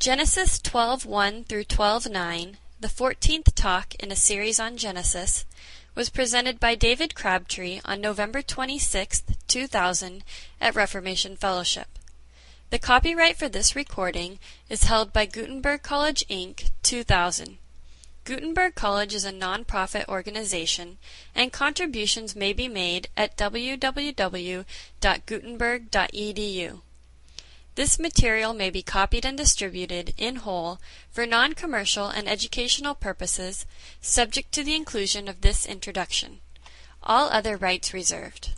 Genesis 12:1 through 12:9, the 14th talk in a series on Genesis, was presented by David Crabtree on November 26, 2000, at Reformation Fellowship. The copyright for this recording is held by Gutenberg College, Inc., 2000. Gutenberg College is a non-profit organization, and contributions may be made at www.gutenberg.edu. This material may be copied and distributed in whole for non-commercial and educational purposes, subject to the inclusion of this introduction. All other rights reserved.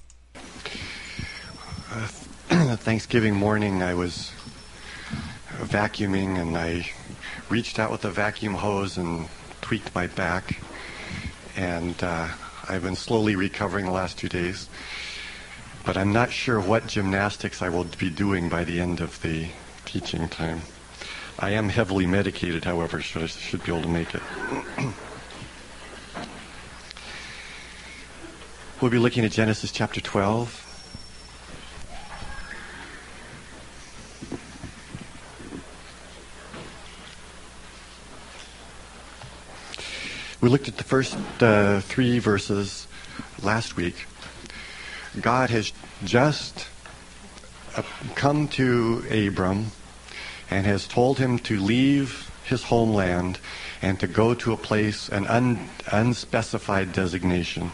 Thanksgiving morning, I was vacuuming and I reached out with a vacuum hose and tweaked my back, and I've been slowly recovering the last 2 days, but I'm not sure what gymnastics I will be doing by the end of the teaching time. I am heavily medicated, however, so I should be able to make it. We'll be looking at Genesis chapter 12. We looked at the first 3 verses last week. God has just come to Abram and has told him to leave his homeland and to go to a place, an unspecified designation.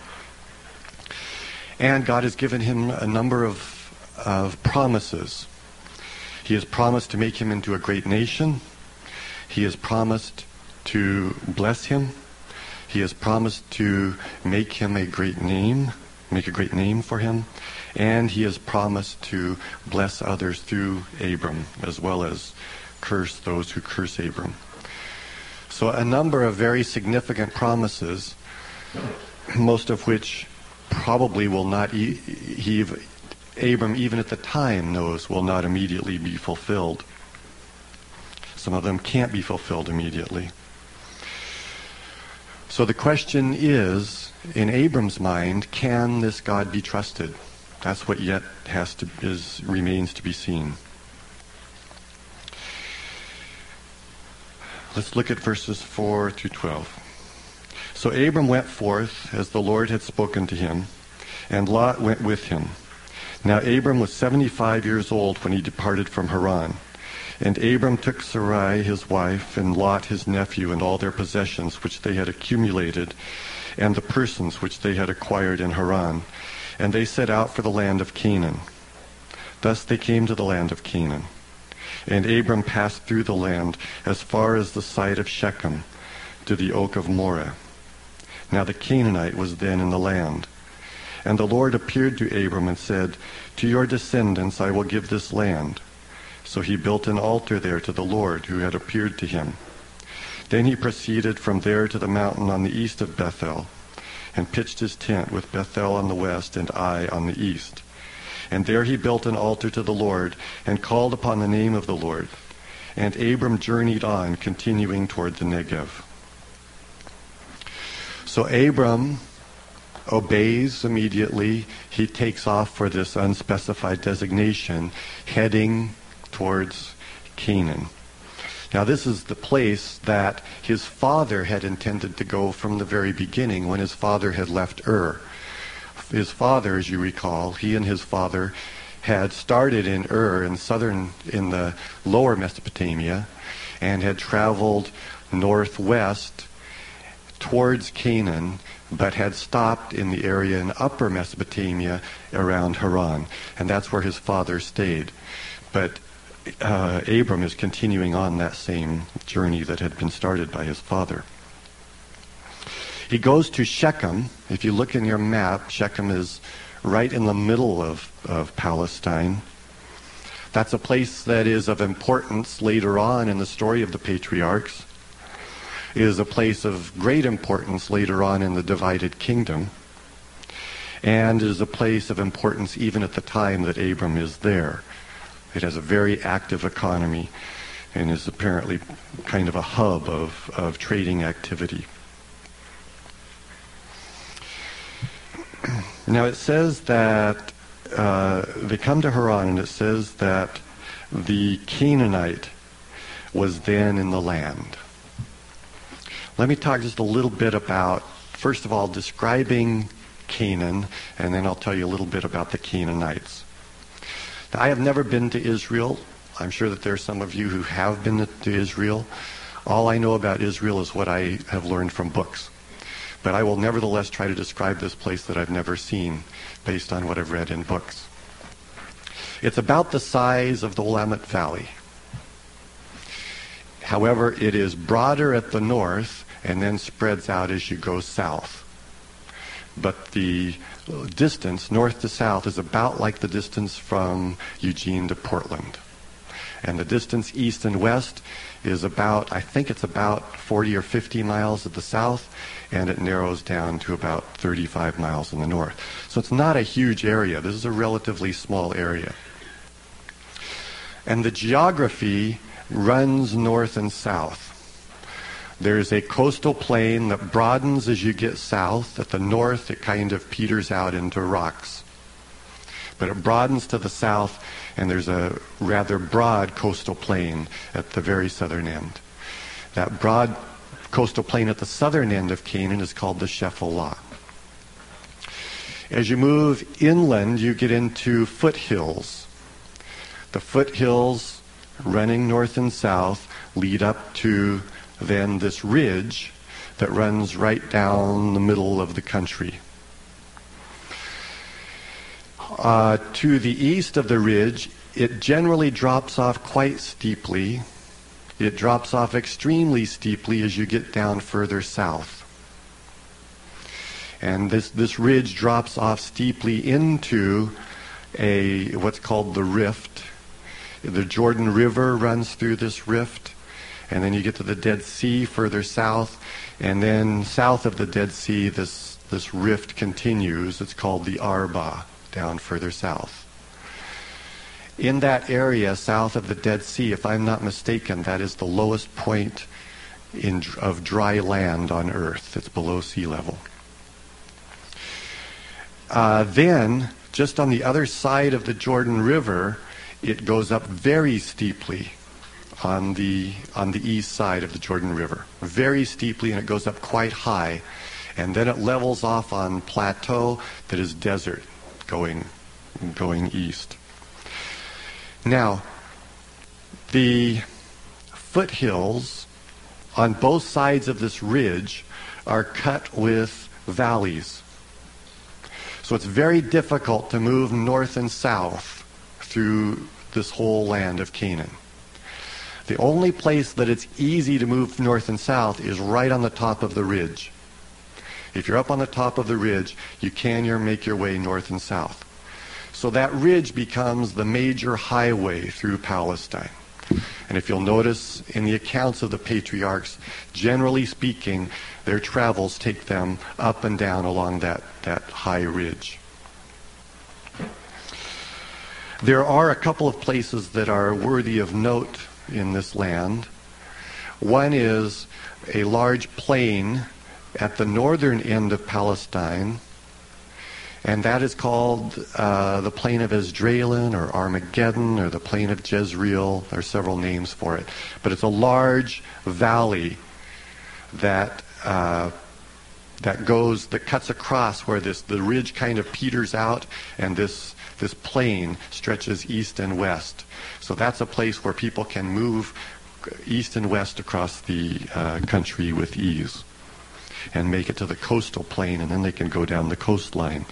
And God has given him a number of promises. He has promised to make him into a great nation. He has promised to bless him. He has promised to make him a great name for him, and he has promised to bless others through Abram, as well as curse those who curse Abram. So a number of very significant promises, most of which probably will not, Abram even at the time knows, will not immediately be fulfilled. Some of them can't be fulfilled immediately. So the question is, in Abram's mind, can this God be trusted? That's what yet remains to be seen. Let's look at verses 4 through 12. So Abram went forth as the Lord had spoken to him, and Lot went with him. Now Abram was 75 years old when he departed from Haran. And Abram took Sarai his wife, and Lot his nephew, and all their possessions which they had accumulated, and the persons which they had acquired in Haran. And they set out for the land of Canaan. Thus they came to the land of Canaan. And Abram passed through the land as far as the site of Shechem, to the oak of Moreh. Now the Canaanite was then in the land. And the Lord appeared to Abram and said, To your descendants I will give this land. So he built an altar there to the Lord who had appeared to him. Then he proceeded from there to the mountain on the east of Bethel, and pitched his tent with Bethel on the west and Ai on the east. And there he built an altar to the Lord, and called upon the name of the Lord. And Abram journeyed on, continuing toward the Negev. So Abram obeys immediately. He takes off for this unspecified designation, heading towards Canaan. Now this is the place that his father had intended to go from the very beginning, when his father had left Ur. His father, as you recall, he and his father had started in Ur in the lower Mesopotamia, and had traveled northwest towards Canaan, but had stopped in the area in upper Mesopotamia around Haran. And that's where his father stayed. But Abram is continuing on that same journey that had been started by his father. He goes to Shechem. If you look in your map, Shechem is right in the middle of Palestine. That's a place that is of importance later on in the story of the patriarchs. It is a place of great importance later on in the divided kingdom. And it is a place of importance even at the time that Abram is there. It has a very active economy and is apparently kind of a hub of trading activity. Now it says that they come to Haran, and it says that the Canaanite was then in the land. Let me talk just a little bit about, first of all, describing Canaan, and then I'll tell you a little bit about the Canaanites. Now, I have never been to Israel. I'm sure that there are some of you who have been to Israel. All I know about Israel is what I have learned from books. But I will nevertheless try to describe this place that I've never seen based on what I've read in books. It's about the size of the Willamette Valley. However, it is broader at the north and then spreads out as you go south. But the distance, north to south, is about like the distance from Eugene to Portland. And the distance east and west is about, I think it's about 40 or 50 miles at the south, and it narrows down to about 35 miles in the north. So it's not a huge area. This is a relatively small area. And the geography runs north and south. There's a coastal plain that broadens as you get south. At the north, it kind of peters out into rocks. But it broadens to the south, and there's a rather broad coastal plain at the very southern end. That broad coastal plain at the southern end of Canaan is called the Shephelah. As you move inland, you get into foothills. The foothills, running north and south, lead up to then this ridge that runs right down the middle of the country. To the east of the ridge, it generally drops off quite steeply. It drops off extremely steeply as you get down further south. And this ridge drops off steeply into what's called the rift. The Jordan River runs through this rift. And then you get to the Dead Sea further south, and then south of the Dead Sea, this rift continues. It's called the Arba, down further south. In that area, south of the Dead Sea, if I'm not mistaken, that is the lowest point of dry land on Earth. It's below sea level. Then, just on the other side of the Jordan River, it goes up very steeply. On the east side of the Jordan River, very steeply, and it goes up quite high, and then it levels off on plateau that is desert going east. Now, the foothills on both sides of this ridge are cut with valleys. So it's very difficult to move north and south through this whole land of Canaan. The only place that it's easy to move north and south is right on the top of the ridge. If you're up on the top of the ridge, you can make your way north and south. So that ridge becomes the major highway through Palestine. And if you'll notice in the accounts of the patriarchs, generally speaking, their travels take them up and down along that high ridge. There are a couple of places that are worthy of note in this land. One is a large plain at the northern end of Palestine, and that is called the Plain of Esdraelon or Armageddon or the Plain of Jezreel. There are several names for it. But it's a large valley that cuts across where the ridge kind of peters out, and this plain stretches east and west. So that's a place where people can move east and west across the country with ease and make it to the coastal plain, and then they can go down the coastline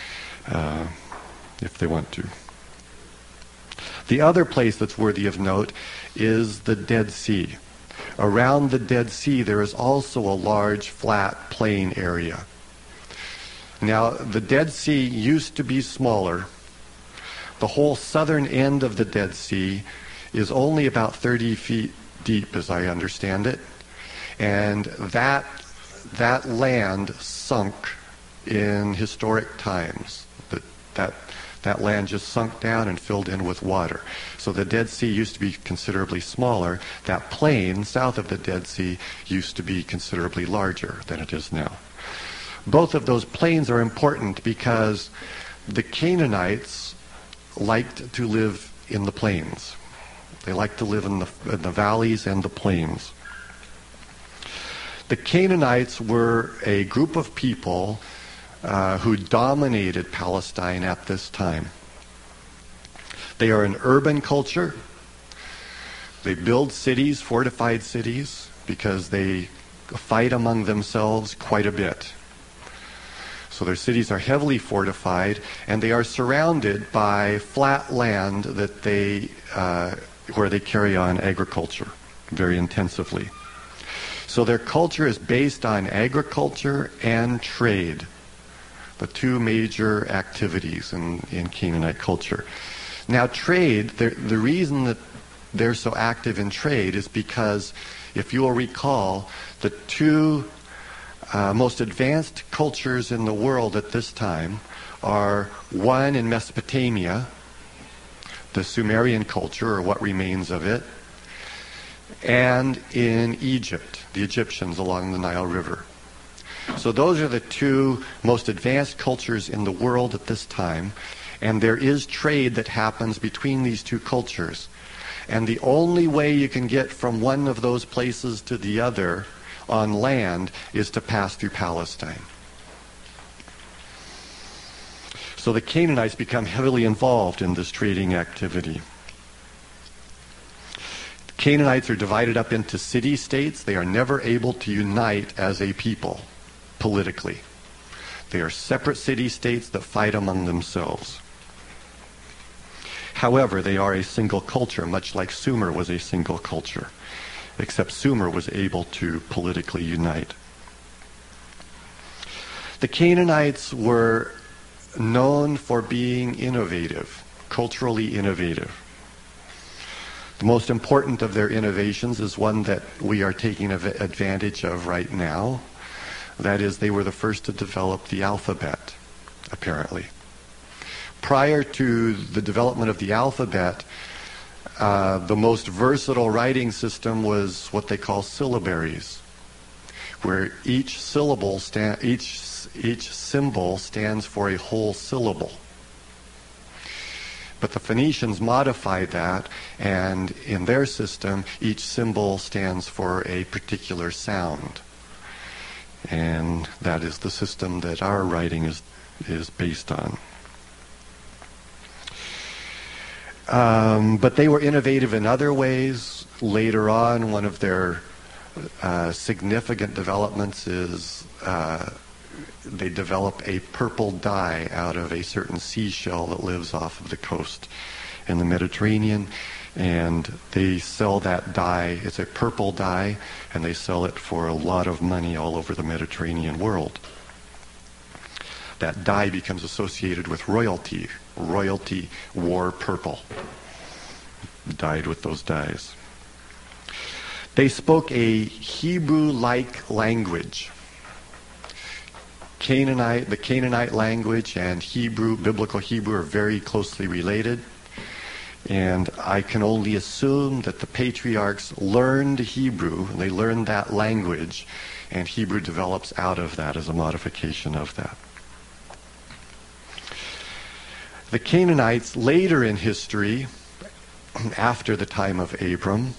if they want to. The other place that's worthy of note is the Dead Sea. Around the Dead Sea, there is also a large flat plain area. Now, the Dead Sea used to be smaller. The whole southern end of the Dead Sea is only about 30 feet deep, as I understand it. And that land sunk in historic times. That land just sunk down and filled in with water. So the Dead Sea used to be considerably smaller. That plain south of the Dead Sea used to be considerably larger than it is now. Both of those plains are important because the Canaanites liked to live in the plains. They like to live in the valleys and the plains. The Canaanites were a group of people who dominated Palestine at this time. They are an urban culture. They build cities, fortified cities, because they fight among themselves quite a bit. So their cities are heavily fortified, and they are surrounded by flat land that where they carry on agriculture very intensively. So their culture is based on agriculture and trade, the two major activities in Canaanite culture. Now trade, the reason that they're so active in trade is because, if you will recall, the two most advanced cultures in the world at this time are one in Mesopotamia, the Sumerian culture, or what remains of it, and in Egypt, the Egyptians along the Nile River. So those are the two most advanced cultures in the world at this time, and there is trade that happens between these two cultures. And the only way you can get from one of those places to the other on land is to pass through Palestine. So the Canaanites become heavily involved in this trading activity. Canaanites are divided up into city-states. They are never able to unite as a people politically. They are separate city-states that fight among themselves. However, they are a single culture, much like Sumer was a single culture, except Sumer was able to politically unite. The Canaanites were known for being innovative, culturally innovative. The most important of their innovations is one that we are taking advantage of right now. That is, they were the first to develop the alphabet, apparently. Prior to the development of the alphabet, the most versatile writing system was what they call syllabaries, where each symbol stands for a whole syllable. But the Phoenicians modified that, and in their system, each symbol stands for a particular sound. And that is the system that our writing is based on. But they were innovative in other ways. Later on, one of their significant developments is they develop a purple dye out of a certain seashell that lives off of the coast in the Mediterranean, and they sell that dye. It's a purple dye, and they sell it for a lot of money all over the Mediterranean world. That dye becomes associated with royalty. Royalty wore purple, dyed with those dyes. They spoke a Hebrew-like language. The Canaanite language and Hebrew, biblical Hebrew, are very closely related. And I can only assume that the patriarchs learned Hebrew, they learned that language, and Hebrew develops out of that as a modification of that. The Canaanites later in history, after the time of Abram,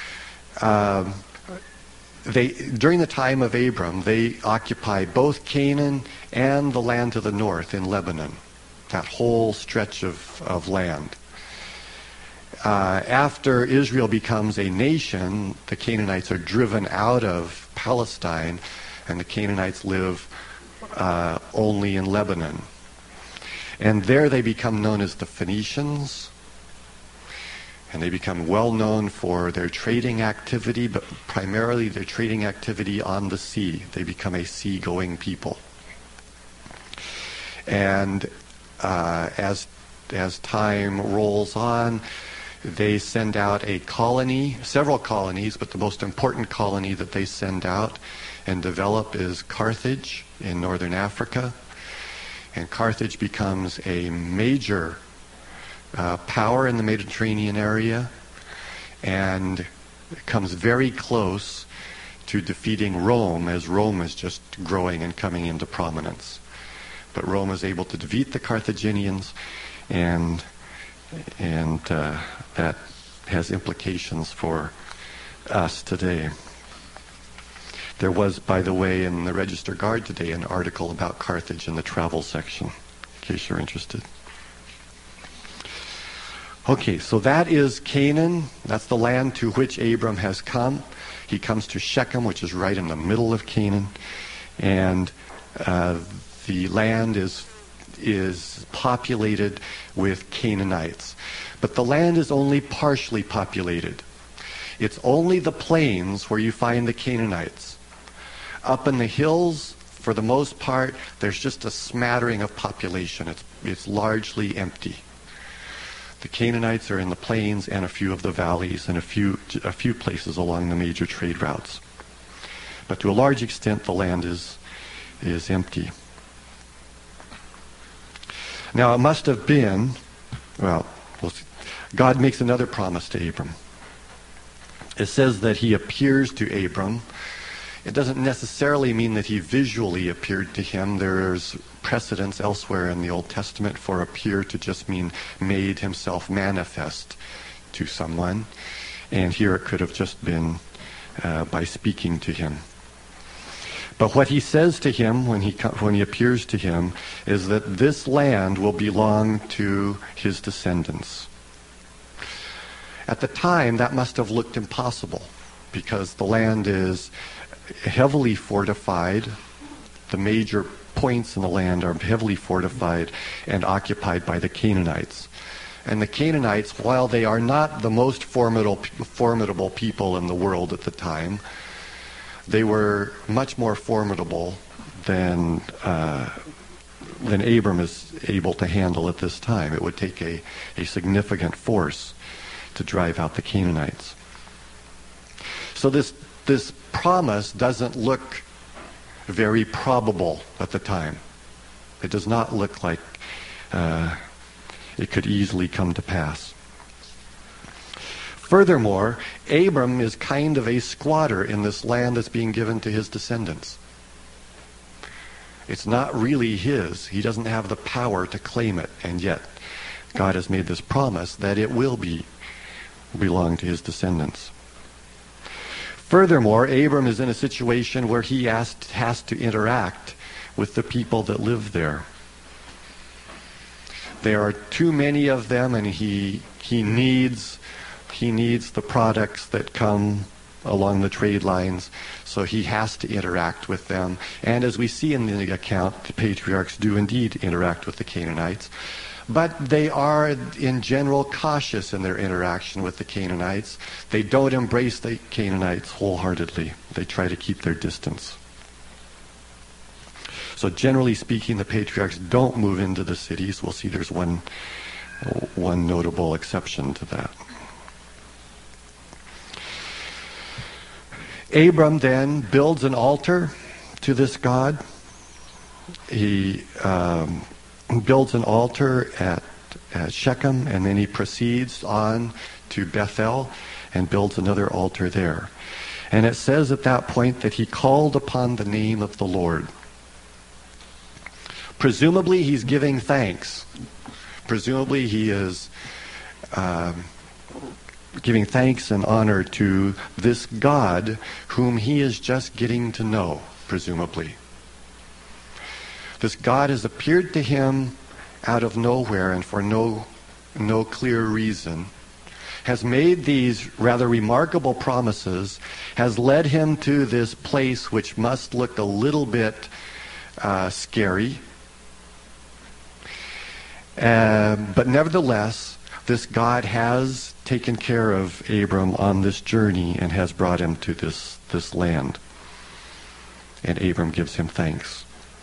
during the time of Abram, they occupied both Canaan and the land to the north in Lebanon, that whole stretch of land. After Israel becomes a nation, the Canaanites are driven out of Palestine, and the Canaanites live only in Lebanon. And there they become known as the Phoenicians, and they become well known for their trading activity, but primarily their trading activity on the sea. They become a sea-going people. And as time rolls on, they send out a colony, several colonies, but the most important colony that they send out and develop is Carthage in northern Africa. And Carthage becomes a major power in the Mediterranean area and comes very close to defeating Rome, as Rome is just growing and coming into prominence. But Rome is able to defeat the Carthaginians, and that has implications for us today. There was, by the way, in the Register Guard today, an article about Carthage in the travel section, in case you're interested. Okay, so that is Canaan. That's the land to which Abram has come. He comes to Shechem, which is right in the middle of Canaan. And the land is populated with Canaanites. But the land is only partially populated. It's only the plains where you find the Canaanites. Up in the hills, for the most part, there's just a smattering of population. It's largely empty. The Canaanites are in the plains and a few of the valleys and a few places along the major trade routes. But to a large extent, the land is empty. Now, it must have been, well, we'll see. God makes another promise to Abram. It says that he appears to Abram. It doesn't necessarily mean that he visually appeared to him. There's precedence elsewhere in the Old Testament for appear to just mean made himself manifest to someone. And here it could have just been by speaking to him. But what he says to him when he appears to him is that this land will belong to his descendants. At the time, that must have looked impossible because the land is heavily fortified. The major points in the land are heavily fortified and occupied by the Canaanites. And the Canaanites, while they are not the most formidable people in the world at the time, they were much more formidable than Abram is able to handle at this time. It would take a significant force to drive out the Canaanites. So this promise doesn't look very probable at the time. It does not look like it could easily come to pass. Furthermore, Abram is kind of a squatter in this land that's being given to his descendants. It's not really his. He doesn't have the power to claim it, and yet God has made this promise that it will belong to his descendants. Furthermore, Abram is in a situation where he has to interact with the people that live there. There are too many of them, and he needs the products that come along the trade lines, so he has to interact with them. And as we see in the account, the patriarchs do indeed interact with the Canaanites. But they are, in general, cautious in their interaction with the Canaanites. They don't embrace the Canaanites wholeheartedly. They try to keep their distance. So generally speaking, the patriarchs don't move into the cities. We'll see there's one notable exception to that. Abram then builds an altar to this God. He builds an altar at Shechem, and then he proceeds on to Bethel and builds another altar there. And it says at that point that he called upon the name of the Lord. Presumably he's giving thanks. Presumably he is giving thanks and honor to this God whom he is just getting to know, presumably. This God has appeared to him out of nowhere and for no clear reason, has made these rather remarkable promises, has led him to this place which must look a little bit scary. But nevertheless, this God has taken care of Abram on this journey and has brought him to this land. And Abram gives him thanks.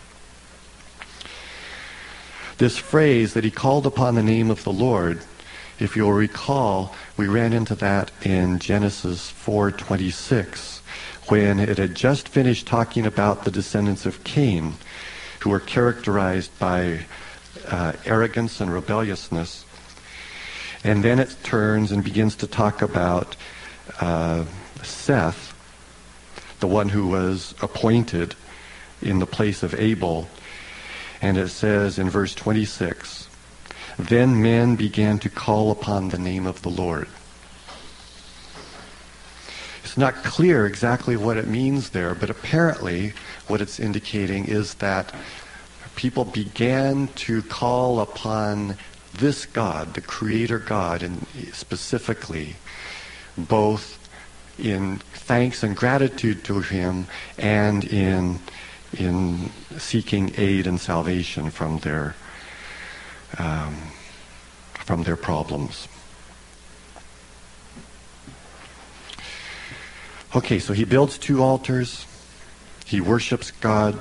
This phrase that he called upon the name of the Lord, if you'll recall, we ran into that in Genesis 4:26, when it had just finished talking about the descendants of Cain, who were characterized by arrogance and rebelliousness. And then it turns and begins to talk about Seth, the one who was appointed in the place of Abel. And it says in verse 26, "Then men began to call upon the name of the Lord." It's not clear exactly what it means there, but apparently what it's indicating is that people began to call upon this God, the Creator God, and specifically, both in thanks and gratitude to Him and in seeking aid and salvation from their problems. Okay, so he builds 2 altars. He worships God.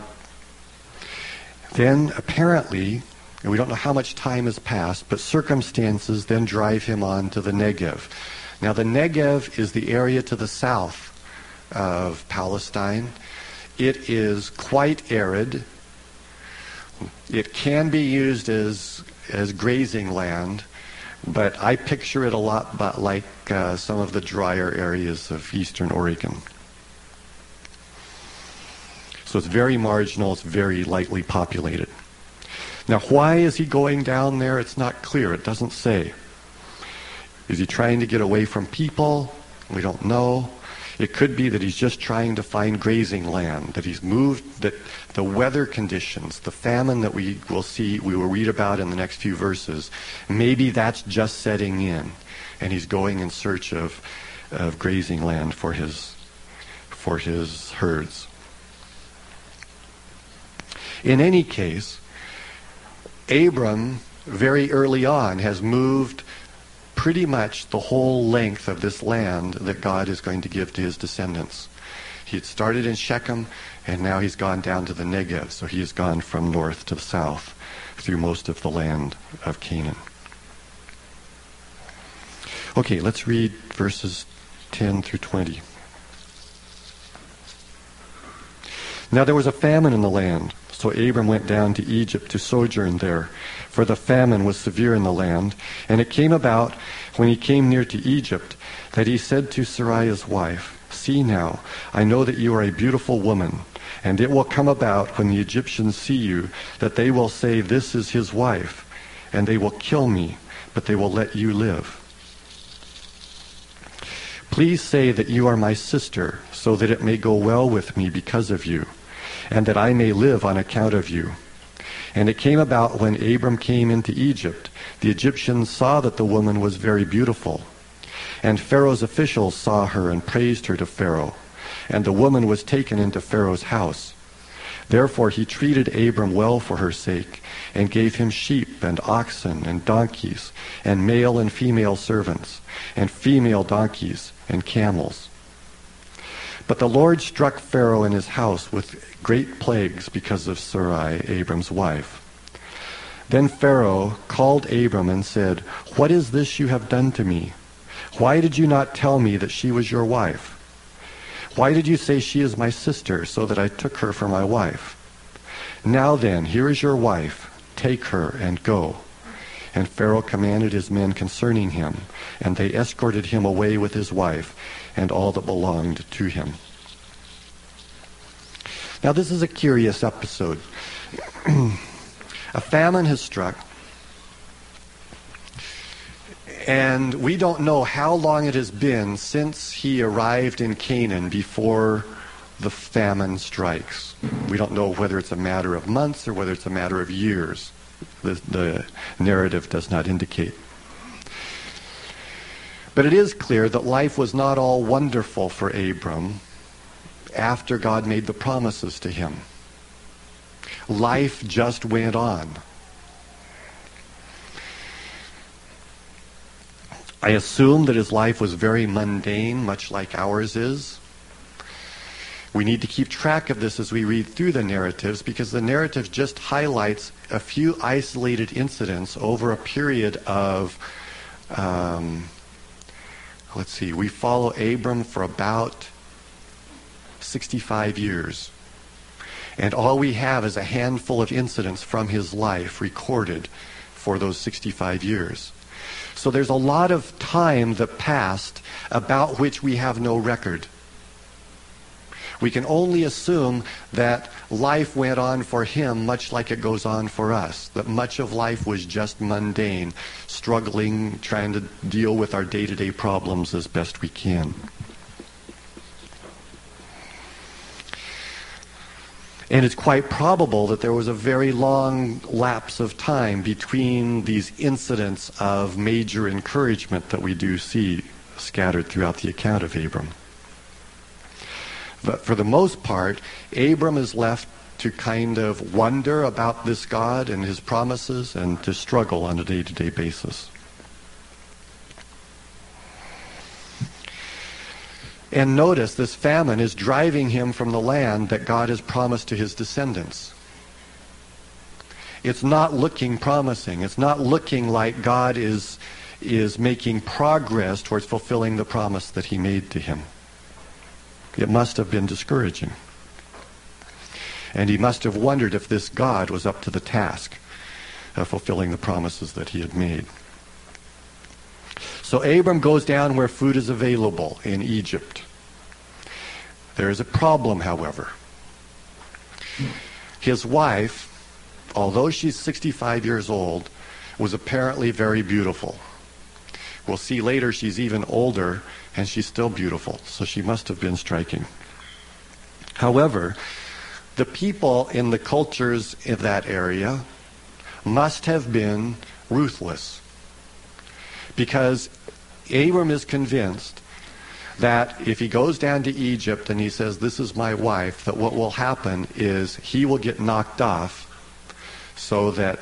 Then apparently, and we don't know how much time has passed, but circumstances then drive him on to the Negev. Now the Negev is the area to the south of Palestine. It is quite arid. It can be used as grazing land, but I picture it a lot like some of the drier areas of eastern Oregon. So it's very marginal, it's very lightly populated. Now, why is he going down there? It's not clear. It doesn't say. Is he trying to get away from people? We don't know. It could be that he's just trying to find grazing land, that he's moved, that the weather conditions, the famine that we will read about in the next few verses, maybe that's just setting in, and he's going in search of grazing land for his herds. In any case, Abram, very early on, has moved pretty much the whole length of this land that God is going to give to his descendants. He had started in Shechem, and now he's gone down to the Negev, so he has gone from north to south through most of the land of Canaan. Okay, let's read verses 10 through 20. Now there was a famine in the land, so Abram went down to Egypt to sojourn there, for the famine was severe in the land. And it came about, when he came near to Egypt, that he said to Sarai his wife, "See now, I know that you are a beautiful woman, and it will come about, when the Egyptians see you, that they will say, 'This is his wife,' and they will kill me, but they will let you live. Please say that you are my sister, so that it may go well with me because of you, and that I may live on account of you." And it came about, when Abram came into Egypt, the Egyptians saw that the woman was very beautiful. And Pharaoh's officials saw her and praised her to Pharaoh. And the woman was taken into Pharaoh's house. Therefore he treated Abram well for her sake, and gave him sheep and oxen and donkeys, and male and female servants, and female donkeys and camels. But the Lord struck Pharaoh and his house with great plagues because of Sarai, Abram's wife. Then Pharaoh called Abram and said, "What is this you have done to me? Why did you not tell me that she was your wife? Why did you say she is my sister, so that I took her for my wife? Now then, here is your wife. Take her and go." And Pharaoh commanded his men concerning him, and they escorted him away with his wife and all that belonged to him. Now this is a curious episode. A famine has struck, and we don't know how long it has been since he arrived in Canaan before the famine strikes. We don't know whether it's a matter of months or whether it's a matter of years. The narrative does not indicate. But it is clear that life was not all wonderful for Abram after God made the promises to him. Life just went on. I assume that his life was very mundane, much like ours is. We need to keep track of this as we read through the narratives, because the narrative just highlights a few isolated incidents over a period of, we follow Abram for about 65 years. And all we have is a handful of incidents from his life recorded for those 65 years. So there's a lot of time that passed about which we have no record. We can only assume that life went on for him much like it goes on for us, that much of life was just mundane, struggling, trying to deal with our day-to-day problems as best we can. And it's quite probable that there was a very long lapse of time between these incidents of major encouragement that we do see scattered throughout the account of Abram. But for the most part, Abram is left to kind of wonder about this God and his promises and to struggle on a day-to-day basis. And notice this famine is driving him from the land that God has promised to his descendants. It's not looking promising. It's not looking like God is making progress towards fulfilling the promise that he made to him. It must have been discouraging. And he must have wondered if this God was up to the task of fulfilling the promises that he had made. So Abram goes down where food is available in Egypt. There is a problem, however. His wife, although she's 65 years old, was apparently very beautiful. We'll see later she's even older, and she's still beautiful, so she must have been striking. However, the people in the cultures in that area must have been ruthless, because Abram is convinced that if he goes down to Egypt and he says, "This is my wife," that what will happen is he will get knocked off so that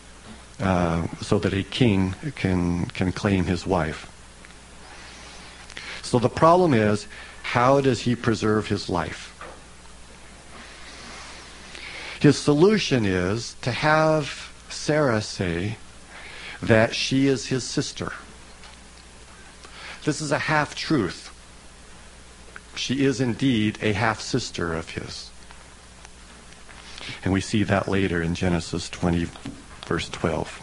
a king can claim his wife. So the problem is, how does he preserve his life? His solution is to have Sarah say that she is his sister. This is a half-truth. She is indeed a half-sister of his. And we see that later in Genesis 20, verse 12.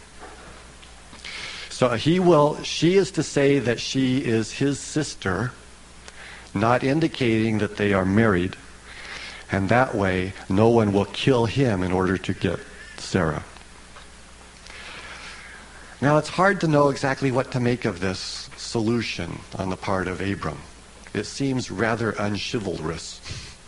So she is to say that she is his sister, not indicating that they are married, and that way no one will kill him in order to get Sarah. Now it's hard to know exactly what to make of this solution on the part of Abram. It seems rather unchivalrous.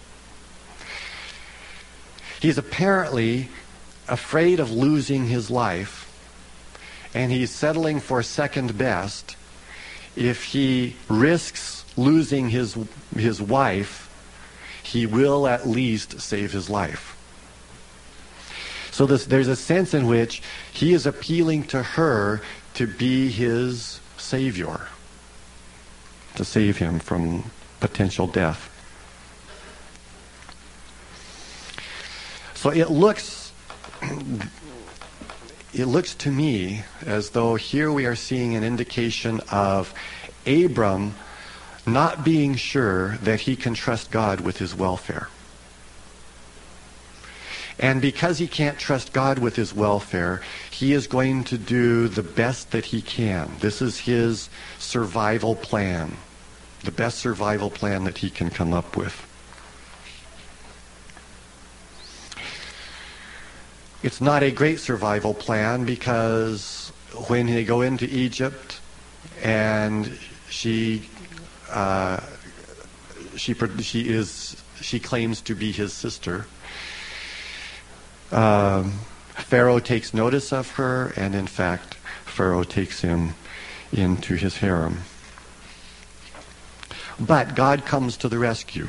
He's apparently afraid of losing his life, and he's settling for second best. If he risks losing his wife, he will at least save his life. So there's a sense in which he is appealing to her to be his savior, to save him from potential death. So it looks to me as though here we are seeing an indication of Abram not being sure that he can trust God with his welfare. And because he can't trust God with his welfare, he is going to do the best that he can. This is his survival plan, the best survival plan that he can come up with. It's not a great survival plan, because when they go into Egypt and she claims to be his sister, Pharaoh takes notice of her, and in fact, Pharaoh takes him into his harem. But God comes to the rescue.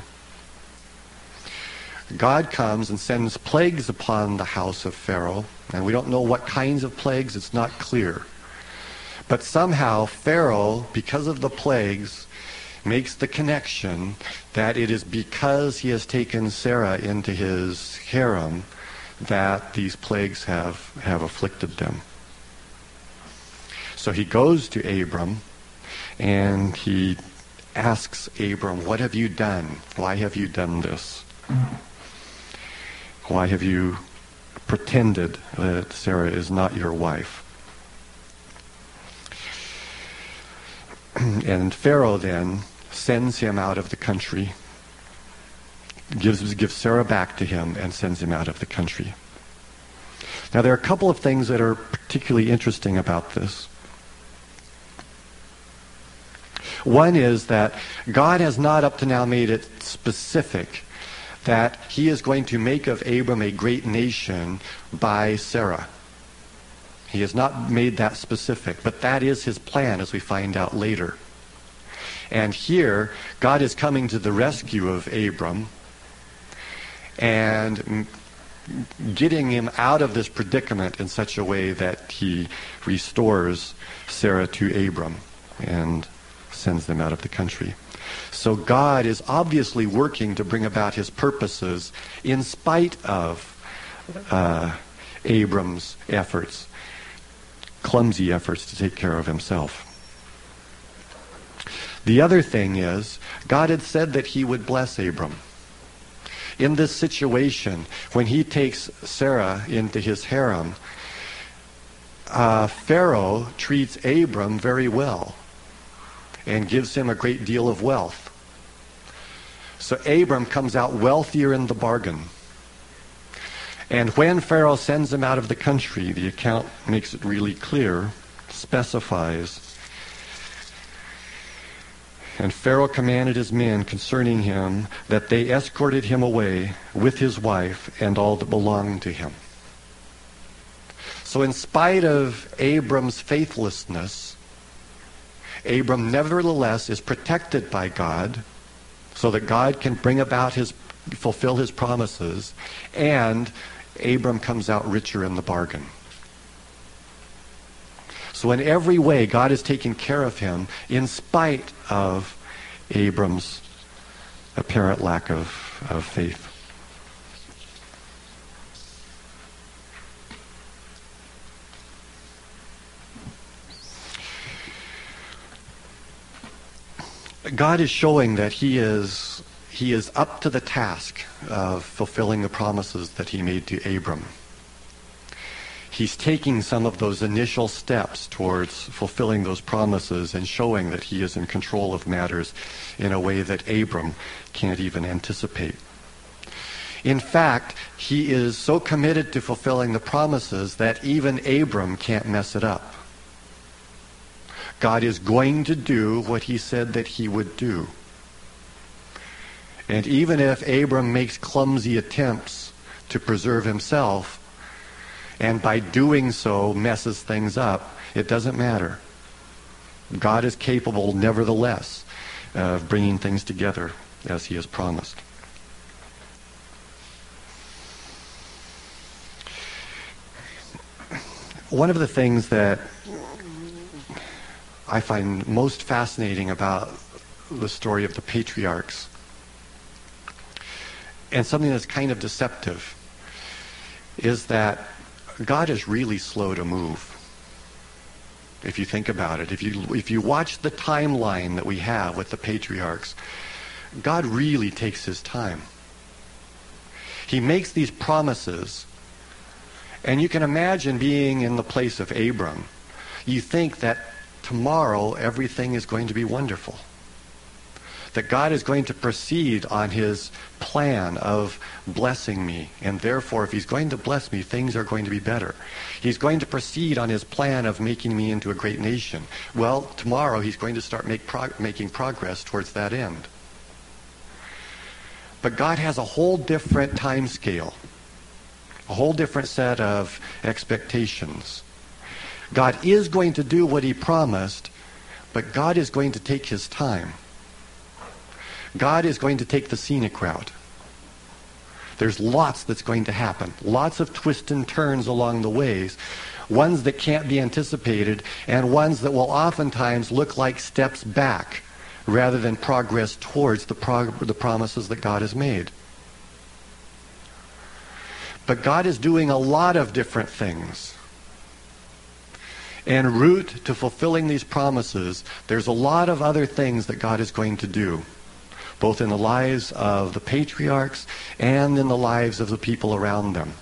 God comes and sends plagues upon the house of Pharaoh, and we don't know what kinds of plagues, it's not clear. But somehow Pharaoh, because of the plagues, makes the connection that it is because he has taken Sarah into his harem that these plagues have afflicted them. So he goes to Abram and he asks Abram, "What have you done? Why have you done this? Why have you pretended that Sarah is not your wife?" And Pharaoh then sends him out of the country, gives Sarah back to him, and sends him out of the country. Now there are a couple of things that are particularly interesting about this. One is that God has not up to now made it specific that he is going to make of Abram a great nation by Sarah. He has not made that specific, but that is his plan, as we find out later. And here, God is coming to the rescue of Abram and getting him out of this predicament in such a way that he restores Sarah to Abram and sends them out of the country. So God is obviously working to bring about his purposes in spite of Abram's efforts, clumsy efforts to take care of himself. The other thing is, God had said that he would bless Abram. In this situation, when he takes Sarah into his harem, Pharaoh treats Abram very well and gives him a great deal of wealth. So Abram comes out wealthier in the bargain. And when Pharaoh sends him out of the country, the account makes it really clear, specifies, and Pharaoh commanded his men concerning him that they escorted him away with his wife and all that belonged to him. So in spite of Abram's faithlessness, Abram nevertheless is protected by God so that God can fulfill his promises, and Abram comes out richer in the bargain. So in every way, God is taking care of him in spite of Abram's apparent lack of faith. God is showing that he is up to the task of fulfilling the promises that he made to Abram. He's taking some of those initial steps towards fulfilling those promises and showing that he is in control of matters in a way that Abram can't even anticipate. In fact, he is so committed to fulfilling the promises that even Abram can't mess it up. God is going to do what he said that he would do. And even if Abram makes clumsy attempts to preserve himself, and by doing so messes things up, it doesn't matter. God is capable, nevertheless, of bringing things together as he has promised. One of the things that I find most fascinating about the story of the patriarchs, and something that's kind of deceptive, is that God is really slow to move. If you think about it, if you watch the timeline that we have with the patriarchs, God really takes his time. He makes these promises, and you can imagine being in the place of Abram. You think that tomorrow everything is going to be wonderful, that God is going to proceed on his plan of blessing me, and therefore if he's going to bless me, things are going to be better. He's going to proceed on his plan of making me into a great nation. Well, tomorrow he's going to start making progress towards that end. But God has a whole different time scale, a whole different set of expectations. God is going to do what he promised, but God is going to take his time. God is going to take the scenic route. There's lots that's going to happen. Lots of twists and turns along the ways. Ones that can't be anticipated, and ones that will oftentimes look like steps back rather than progress towards the promises that God has made. But God is doing a lot of different things. En route to fulfilling these promises, there's a lot of other things that God is going to do, both in the lives of the patriarchs and in the lives of the people around them.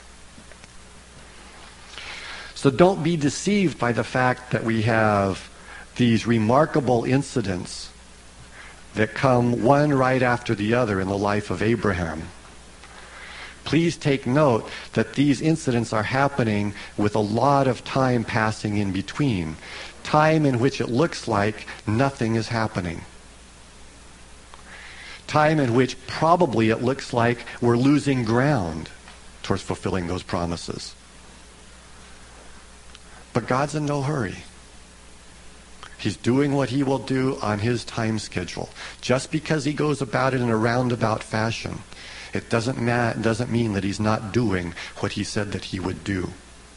So don't be deceived by the fact that we have these remarkable incidents that come one right after the other in the life of Abraham. Please take note that these incidents are happening with a lot of time passing in between, time in which it looks like nothing is happening. Time in which probably it looks like we're losing ground towards fulfilling those promises. But God's in no hurry. He's doing what he will do on his time schedule. Just because he goes about it in a roundabout fashion, it doesn't mean that he's not doing what he said that he would do.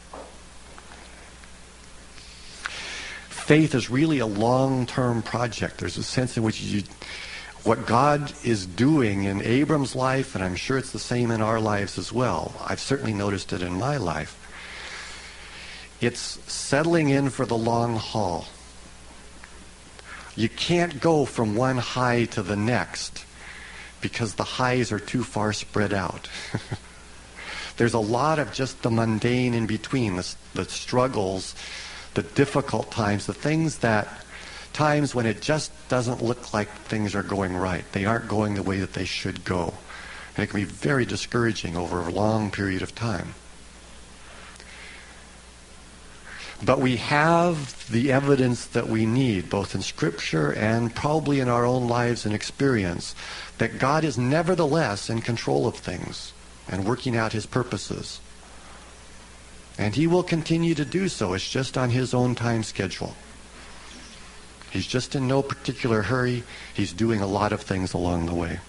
Faith is really a long-term project. There's a sense in which what God is doing in Abram's life, and I'm sure it's the same in our lives as well. I've certainly noticed it in my life. It's settling in for the long haul. You can't go from one high to the next because the highs are too far spread out. There's a lot of just the mundane in between, the struggles, the difficult times, times when it just doesn't look like things are going right. They aren't going the way that they should go. And it can be very discouraging over a long period of time. But we have the evidence that we need, both in Scripture and probably in our own lives and experience, that God is nevertheless in control of things and working out his purposes. And he will continue to do so. It's just on his own time schedule. He's just in no particular hurry. He's doing a lot of things along the way.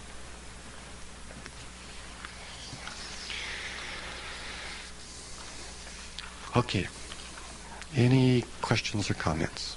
Okay. Any questions or comments?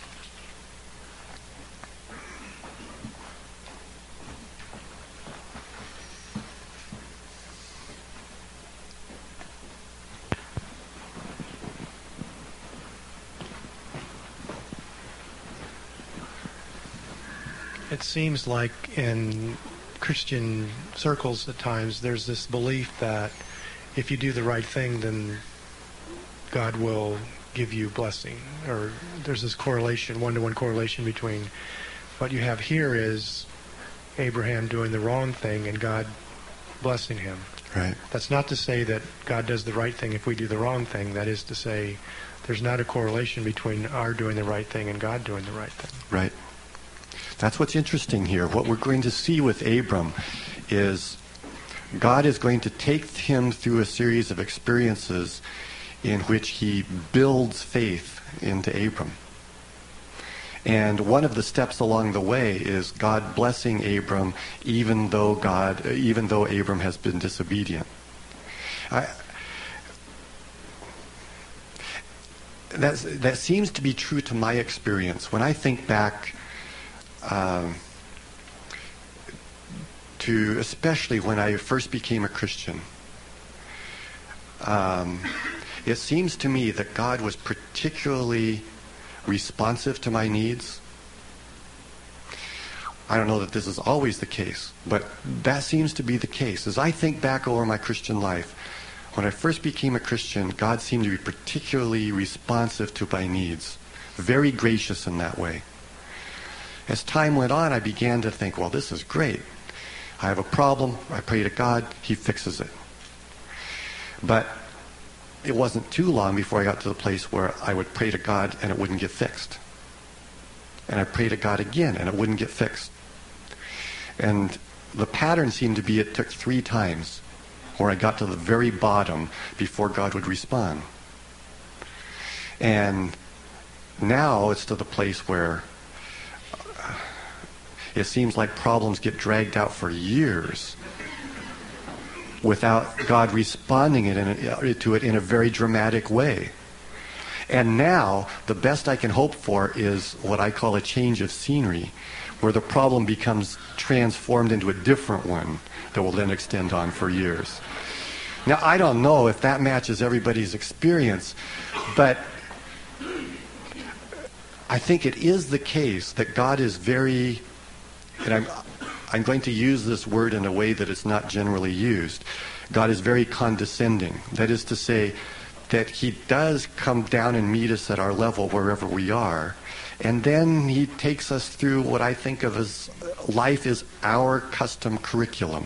It seems like in Christian circles at times there's this belief that if you do the right thing, then God will give you blessing. Or there's this correlation, one-to-one correlation between what you have here is Abraham doing the wrong thing and God blessing him. Right. That's not to say that God does the right thing if we do the wrong thing. That is to say there's not a correlation between our doing the right thing and God doing the right thing. Right. That's what's interesting here. What we're going to see with Abram is God is going to take him through a series of experiences in which he builds faith into Abram. And one of the steps along the way is God blessing Abram even though Abram has been disobedient. That seems to be true to my experience. When I think back to especially when I first became a Christian, it seems to me that God was particularly responsive to my needs. I don't know that this is always the case, but that seems to be the case. As I think back over my Christian life, when I first became a Christian, God seemed to be particularly responsive to my needs, very gracious in that way. As time went on, I began to think, well, this is great. I have a problem, I pray to God, he fixes it. But it wasn't too long before I got to the place where I would pray to God and it wouldn't get fixed. And I'd pray to God again and it wouldn't get fixed. And the pattern seemed to be it took 3 times where I got to the very bottom before God would respond. And now it's to the place where it seems like problems get dragged out for years without God responding to it in a very dramatic way. And now, the best I can hope for is what I call a change of scenery, where the problem becomes transformed into a different one that will then extend on for years. Now, I don't know if that matches everybody's experience, but I think it is the case that God is very, and I'm going to use this word in a way that it's not generally used. God is very condescending. That is to say that he does come down and meet us at our level wherever we are. And then he takes us through what I think of as life is our custom curriculum.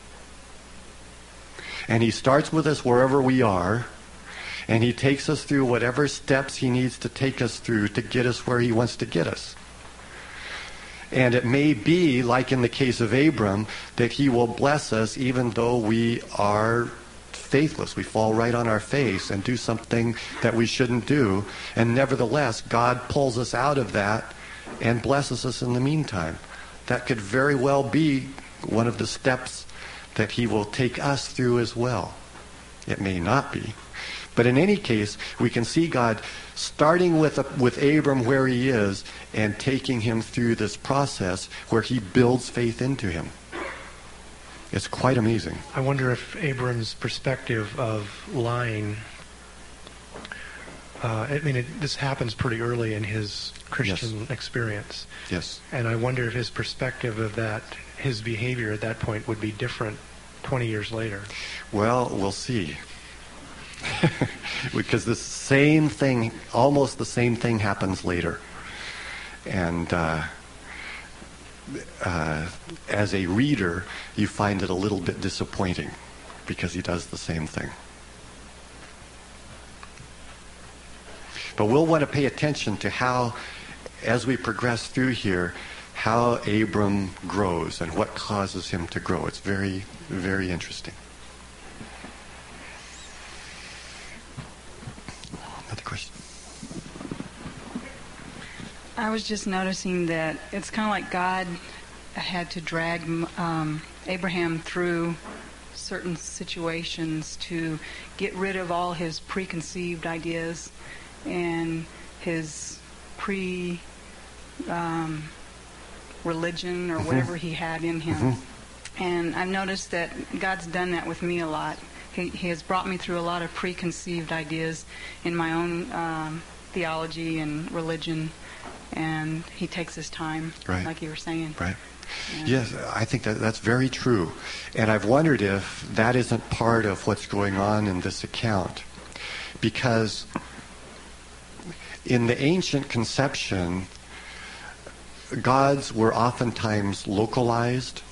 And he starts with us wherever we are. And he takes us through whatever steps he needs to take us through to get us where he wants to get us. And it may be, like in the case of Abram, that he will bless us even though we are faithless. We fall right on our face and do something that we shouldn't do. And nevertheless, God pulls us out of that and blesses us in the meantime. That could very well be one of the steps that he will take us through as well. It may not be. But in any case, we can see God starting with Abram where he is and taking him through this process where he builds faith into him. It's quite amazing. I wonder if Abram's perspective of lying, this happens pretty early in his Christian experience. Yes. And I wonder if his perspective of that, his behavior at that point would be different 20 years later. Well, we'll see. Because the same thing, almost the same thing happens later. And as a reader, you find it a little bit disappointing because he does the same thing. But we'll want to pay attention to how, as we progress through here, how Abram grows and what causes him to grow. It's very, very interesting. Another question? I was just noticing that it's kind of like God had to drag Abraham through certain situations to get rid of all his preconceived ideas and his religion or whatever he had in him. And I've noticed that God's done that with me a lot. He has brought me through a lot of preconceived ideas in my own theology and religion, and he takes his time, right, like you were saying. Right. Yes, I think that's very true. And I've wondered if that isn't part of what's going on in this account. Because in the ancient conception, gods were oftentimes localized.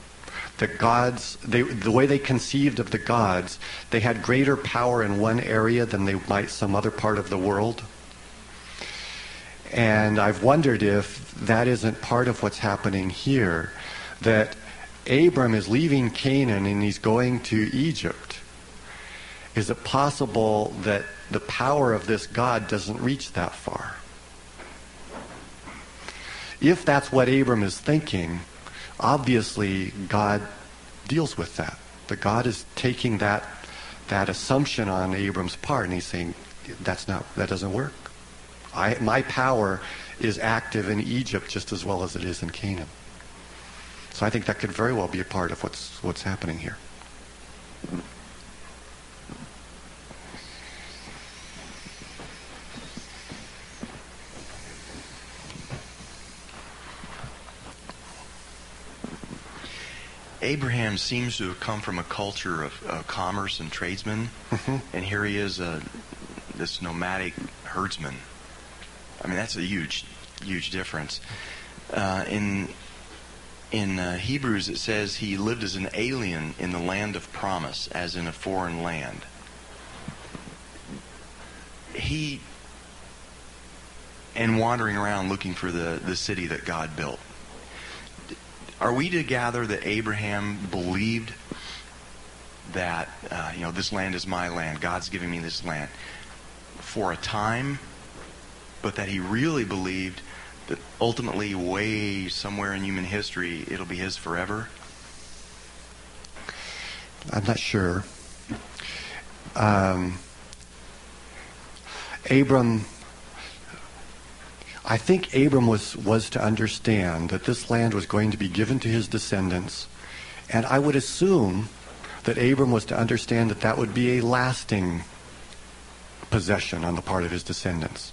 The way they conceived of the gods, they had greater power in one area than they might some other part of the world. And I've wondered if that isn't part of what's happening here, that Abram is leaving Canaan and he's going to Egypt. Is it possible that the power of this God doesn't reach that far? If that's what Abram is thinking, obviously God deals with that. The God is taking that assumption on Abram's part, and he's saying, that doesn't work. My power is active in Egypt just as well as it is in Canaan. So I think that could very well be a part of what's happening here. Abraham seems to have come from a culture of commerce and tradesmen, and here he is, this nomadic herdsman. I mean, that's a huge, huge difference. In Hebrews, it says he lived as an alien in the land of promise, as in a foreign land. And wandering around looking for the city that God built. Are we to gather that Abraham believed that, this land is my land, God's giving me this land for a time, but that he really believed that ultimately, way somewhere in human history, it'll be his forever? I'm not sure. I think Abram was to understand that this land was going to be given to his descendants, and I would assume that Abram was to understand that that would be a lasting possession on the part of his descendants.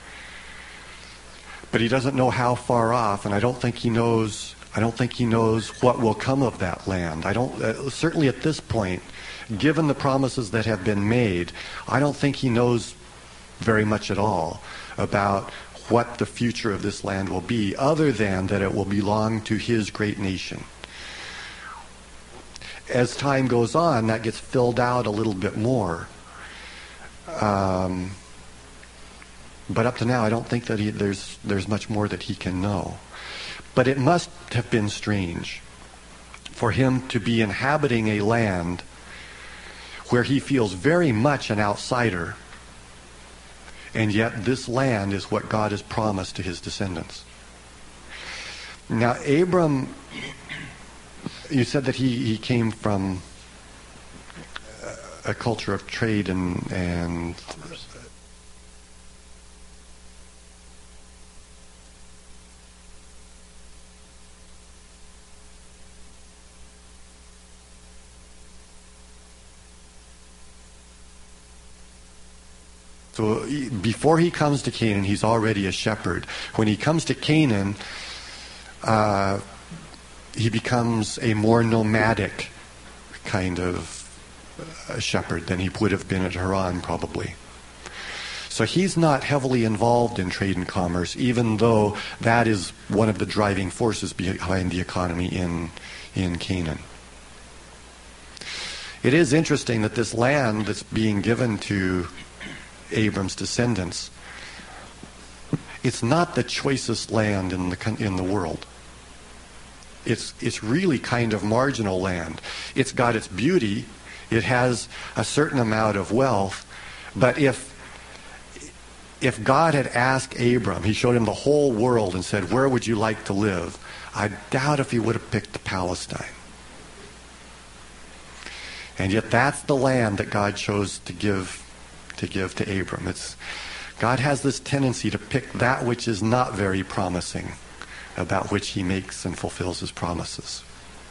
But he doesn't know how far off, and I don't think he knows what will come of that land. Certainly at this point, given the promises that have been made, I don't think he knows very much at all about what the future of this land will be, other than that it will belong to his great nation. As time goes on, that gets filled out a little bit more. But up to now, I don't think that there's much more that he can know. But it must have been strange for him to be inhabiting a land where he feels very much an outsider, and yet this land is what God has promised to his descendants. Now, Abram, you said that he came from a culture of trade and so before he comes to Canaan, he's already a shepherd. When he comes to Canaan, he becomes a more nomadic kind of shepherd than he would have been at Haran, probably. So he's not heavily involved in trade and commerce, even though that is one of the driving forces behind the economy in Canaan. It is interesting that this land that's being given to Abram's descendants, it's not the choicest land in the world. It's really kind of marginal land. It's got its beauty. It has a certain amount of wealth. But if God had asked Abram, he showed him the whole world and said, "Where would you like to live?" I doubt if he would have picked Palestine. And yet that's the land that God chose to give to Abram. God has this tendency to pick that which is not very promising, about which he makes and fulfills his promises.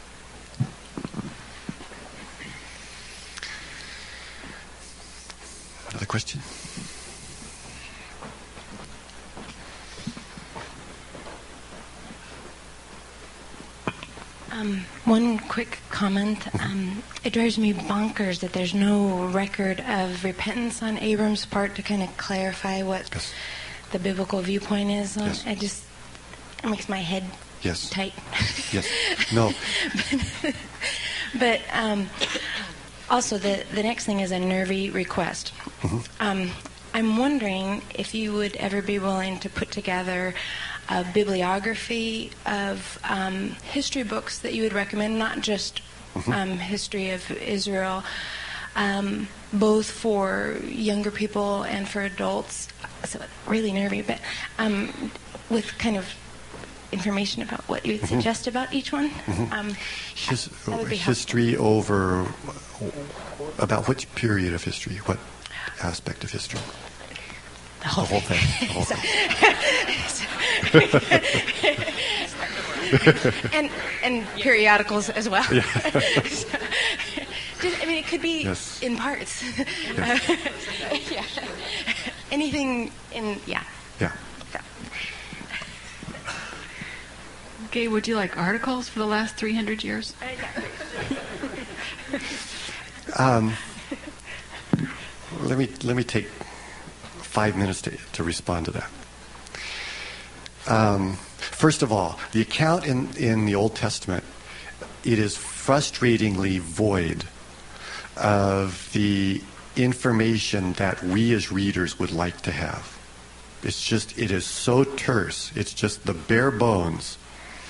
Another question? One quick comment. It drives me bonkers that there's no record of repentance on Abram's part to kind of clarify what Yes. the biblical viewpoint is. Yes. It makes my head Yes. tight. Yes. No. But also, the next thing is a nervy request. Mm-hmm. I'm wondering if you would ever be willing to put together a bibliography of history books that you would recommend, not just history of Israel, both for younger people and for adults. So really nervy, but with kind of information about what you would suggest about each one. That would be History over, about which period of history? What aspect of history? The whole thing. The whole thing. and periodicals as well. Yeah. It could be Yes. in parts. Yes. Yeah. Anything in, yeah. Yeah. Gay, would you like articles for the last 300 years? Let me take 5 minutes to respond to that. First of all, the account in the Old Testament, it is frustratingly void of the information that we as readers would like to have. It is so terse. It's just the bare bones.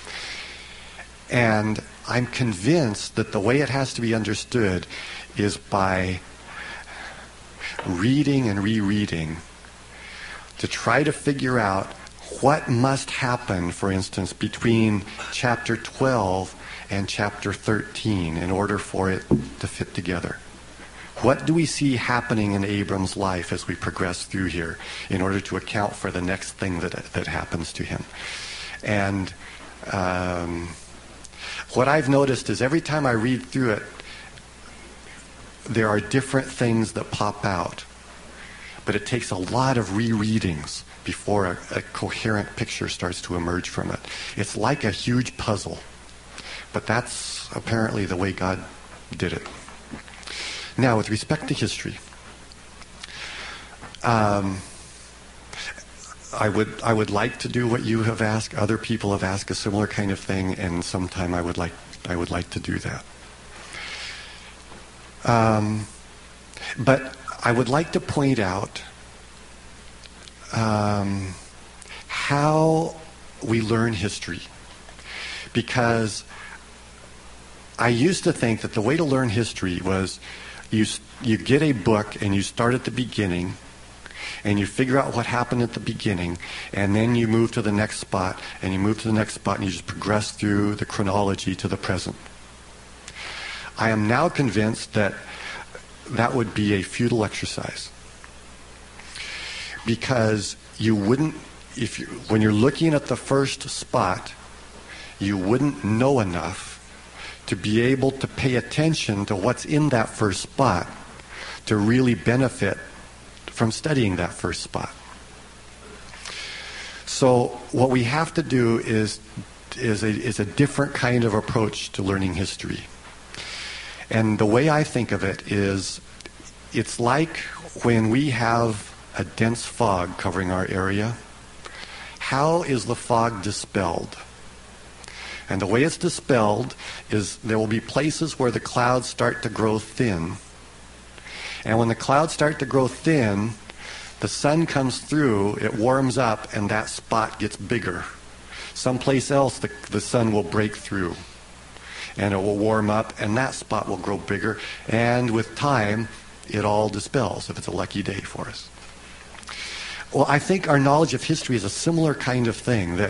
And I'm convinced that the way it has to be understood is by reading and rereading to try to figure out what must happen, for instance, between chapter 12 and chapter 13 in order for it to fit together. What do we see happening in Abram's life as we progress through here in order to account for the next thing that happens to him? And what I've noticed is every time I read through it, there are different things that pop out. But it takes a lot of rereadings before a coherent picture starts to emerge from it. It's like a huge puzzle. But that's apparently the way God did it. Now, with respect to history, I would like to do what you have asked. Other people have asked a similar kind of thing, and sometime I would like to do that. But I would like to point out how we learn history because I used to think that the way to learn history was you get a book and you start at the beginning and you figure out what happened at the beginning, and then you move to the next spot, and you move to the next spot, and you just progress through the chronology to the present. I am now convinced that that would be a futile exercise, because you wouldn't, when you're looking at the first spot, you wouldn't know enough to be able to pay attention to what's in that first spot to really benefit from studying that first spot. So what we have to do is a different kind of approach to learning history. And the way I think of it is, it's like when we have a dense fog covering our area. How is the fog dispelled? And the way it's dispelled is there will be places where the clouds start to grow thin. And when the clouds start to grow thin, the sun comes through, it warms up, and that spot gets bigger. Someplace else the sun will break through, and it will warm up, and that spot will grow bigger. And with time, it all dispels, if it's a lucky day for us. Well, I think our knowledge of history is a similar kind of thing, that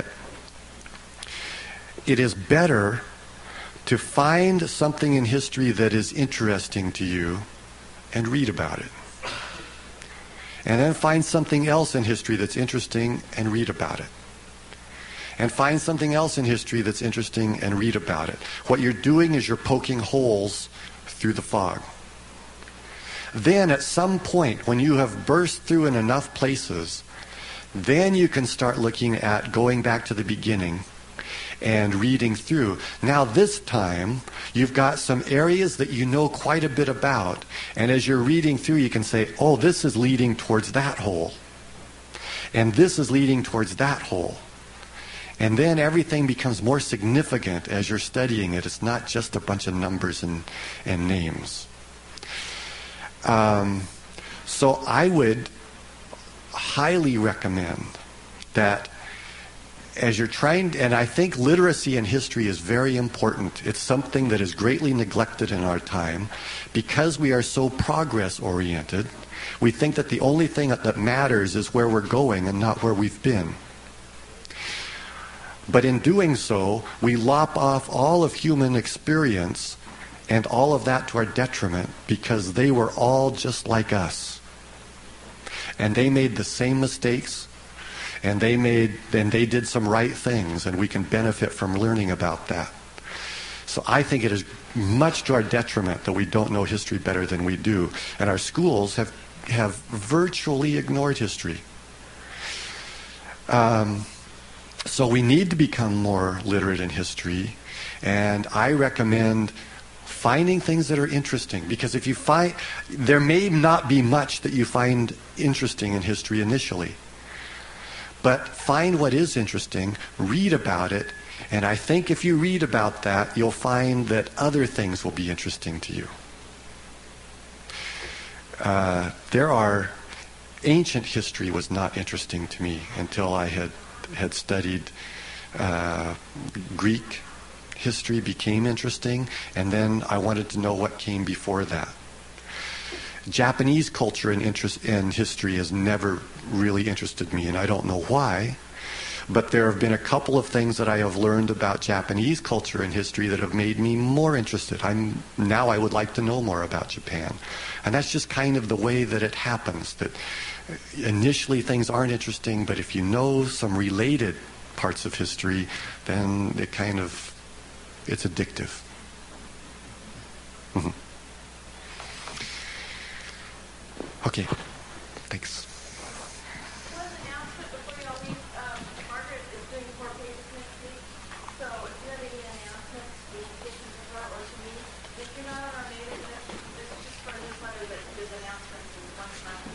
it is better to find something in history that is interesting to you and read about it. And then find something else in history that's interesting and read about it. And find something else in history that's interesting and read about it. What you're doing is you're poking holes through the fog. Then at some point, when you have burst through in enough places, then you can start looking at going back to the beginning and reading through. Now this time, you've got some areas that you know quite a bit about, and as you're reading through, you can say, oh, this is leading towards that hole, and this is leading towards that hole. And then everything becomes more significant as you're studying it. It's not just a bunch of numbers and names. So I would highly recommend that as you're trying, and I think literacy in history is very important. It's something that is greatly neglected in our time because we are so progress-oriented. We think that the only thing that matters is where we're going and not where we've been. But in doing so, we lop off all of human experience and all of that to our detriment because they were all just like us. And they made the same mistakes, and they did some right things, and we can benefit from learning about that. So I think it is much to our detriment that we don't know history better than we do. And our schools have virtually ignored history. So we need to become more literate in history, and I recommend finding things that are interesting, because if you find, there may not be much that you find interesting in history initially, but find what is interesting, read about it, and I think if you read about that, you'll find that other things will be interesting to you. Ancient history was not interesting to me until I had studied Greek history, became interesting, and then I wanted to know what came before that. Japanese culture and interest in history has never really interested me, and I don't know why, but there have been a couple of things that I have learned about Japanese culture and history that have made me more interested. Now I would like to know more about Japan. And that's just kind of the way that it happens, that initially things aren't interesting, but if you know some related parts of history, then it's addictive. Mm-hmm. Okay, thanks. One announcement before you all leave. Margaret is doing 4 pages next week, so if you have any announcements, you can interrupt or to me. If you're not on our mailing list, this is just for a newsletter that there's announcements and once a month.